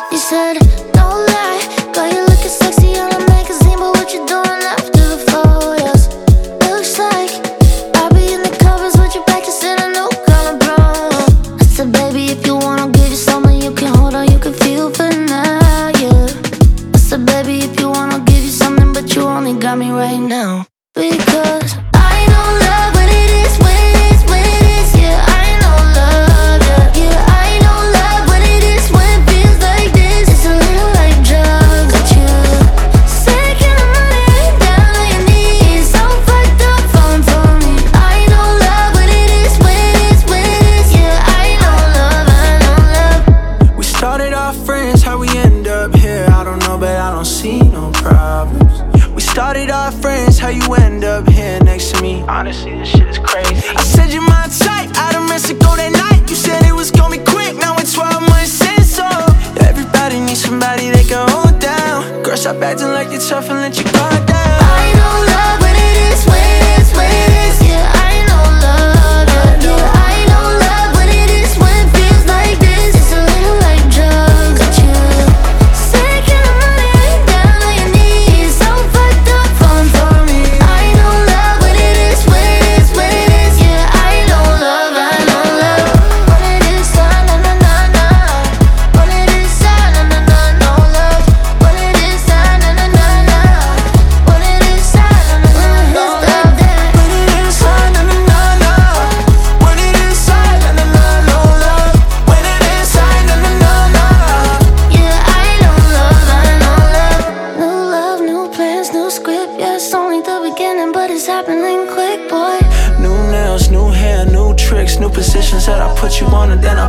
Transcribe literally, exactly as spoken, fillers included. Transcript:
You said, no lie, girl, you looking sexy on a magazine, but what you doing after the photos? Looks like I'll be in the covers with you practicing a new color brown. I said, baby, if you want, I'll give you something you can hold on, you can feel for now, yeah. I said, baby, if you want, I'll give you something, but you only got me right now. Because I know love, what it is, what it is, what it is, yeah. I know love, yeah, yeah. I know love, what it is, when it feels like this. It's a little like drugs, but you second of money, down on your knees, so fucked up, falling for me. I know love, what it is, what it is, what it is, yeah. I know love, I know love. We started off friends, how we end up here, I don't know, but I don't see no problems. We started off friends, how you end up here next to me? Honestly, this shit is crazy. I said you're my type, out of Mexico that night. You said it was gonna be quick, now it's twelve months in, so everybody needs somebody they can hold down. Girl, stop acting like you're tough and let your guard down. I know love, what it is, what it is, what it is, yeah. I know love, yeah, yeah. I know love, what it is, when it feels like this. It's a little like drugs, but you second of money, down on your knees, so fucked up, falling for me. I know love, what it is, what it is, what it is, yeah. I know love, I know love. What it is, ah, na na na na. What it is, ah, na na na, no love. What it is, ah, na na na na. What it is, ah, na na na, no love. What it is, ah, na na na na. What it is, ah, na na na, no love. When it is, ah, na na na na. Yeah, I know love, I know love. New love, new plans, new script. Yeah, it's only the beginning, but it's happening quick, boy. New nails, new hair, new tricks, new positions that I put you on, and then